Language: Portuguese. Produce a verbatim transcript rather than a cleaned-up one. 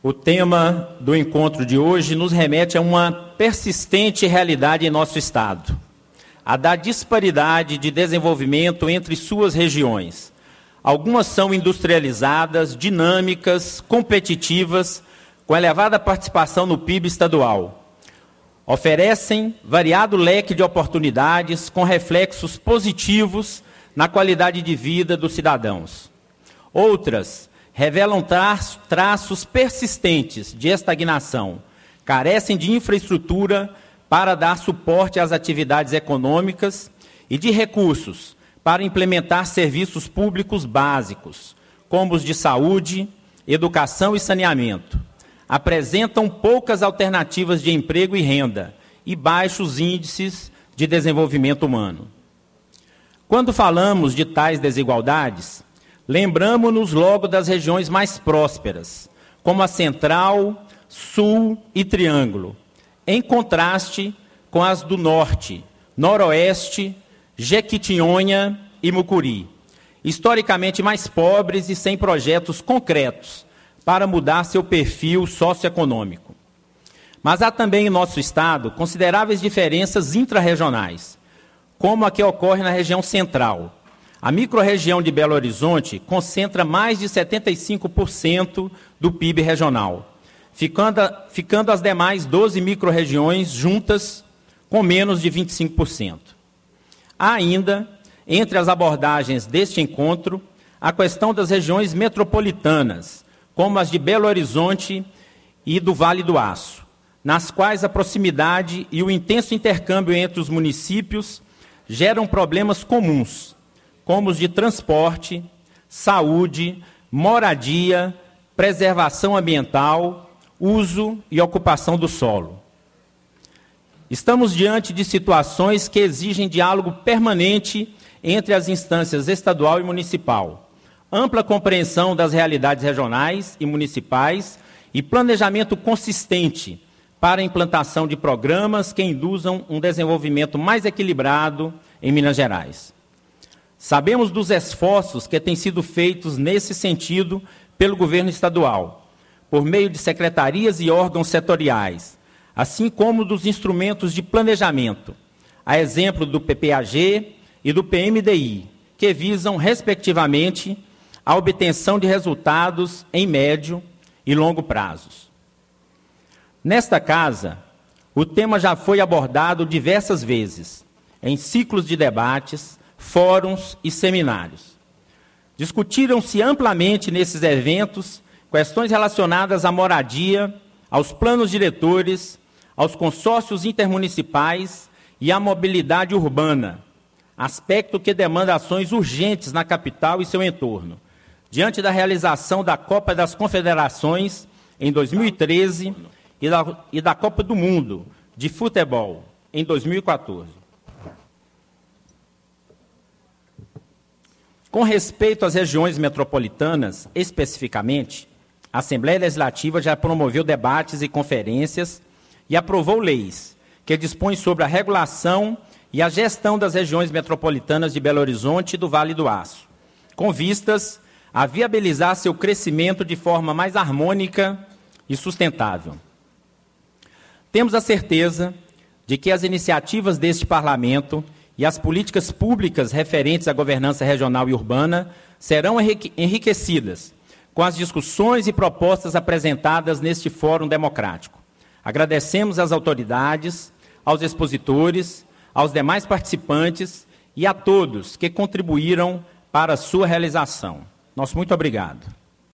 O tema do encontro de hoje nos remete a uma persistente realidade em nosso Estado, a da disparidade de desenvolvimento entre suas regiões. Algumas são industrializadas, dinâmicas, competitivas, com elevada participação no P I B estadual. Oferecem variado leque de oportunidades com reflexos positivos na qualidade de vida dos cidadãos. Outras revelam tra- traços persistentes de estagnação, carecem de infraestrutura para dar suporte às atividades econômicas e de recursos para implementar serviços públicos básicos, como os de saúde, educação e saneamento. Apresentam poucas alternativas de emprego e renda e baixos índices de desenvolvimento humano. Quando falamos de tais desigualdades, lembramos-nos logo das regiões mais prósperas, como a Central, Sul e Triângulo, em contraste com as do Norte, Noroeste, Jequitinhonha e Mucuri, historicamente mais pobres e sem projetos concretos para mudar seu perfil socioeconômico. Mas há também em nosso Estado consideráveis diferenças intrarregionais, como a que ocorre na região central. A microrregião de Belo Horizonte concentra mais de setenta e cinco por cento do P I B regional, ficando, ficando as demais doze microrregiões juntas com menos de vinte e cinco por cento. Há ainda, entre as abordagens deste encontro, a questão das regiões metropolitanas, como as de Belo Horizonte e do Vale do Aço, nas quais a proximidade e o intenso intercâmbio entre os municípios geram problemas comuns, como os de transporte, saúde, moradia, preservação ambiental, uso e ocupação do solo. Estamos diante de situações que exigem diálogo permanente entre as instâncias estadual e municipal, ampla compreensão das realidades regionais e municipais e planejamento consistente para a implantação de programas que induzam um desenvolvimento mais equilibrado em Minas Gerais. Sabemos dos esforços que têm sido feitos nesse sentido pelo governo estadual, por meio de secretarias e órgãos setoriais, assim como dos instrumentos de planejamento, a exemplo do P P A G e do P M D I, que visam, respectivamente, a obtenção de resultados em médio e longo prazos. Nesta casa, o tema já foi abordado diversas vezes, em ciclos de debates, fóruns e seminários. Discutiram-se amplamente nesses eventos questões relacionadas à moradia, aos planos diretores, aos consórcios intermunicipais e à mobilidade urbana, aspecto que demanda ações urgentes na capital e seu entorno, diante da realização da Copa das Confederações em dois mil e treze e da, e da Copa do Mundo de Futebol em dois mil e quatorze. Com respeito às regiões metropolitanas, especificamente, a Assembleia Legislativa já promoveu debates e conferências e aprovou leis que dispõem sobre a regulação e a gestão das regiões metropolitanas de Belo Horizonte e do Vale do Aço, com vistas a viabilizar seu crescimento de forma mais harmônica e sustentável. Temos a certeza de que as iniciativas deste Parlamento e as políticas públicas referentes à governança regional e urbana serão enriquecidas com as discussões e propostas apresentadas neste Fórum Democrático. Agradecemos às autoridades, aos expositores, aos demais participantes e a todos que contribuíram para a sua realização. Nosso muito obrigado.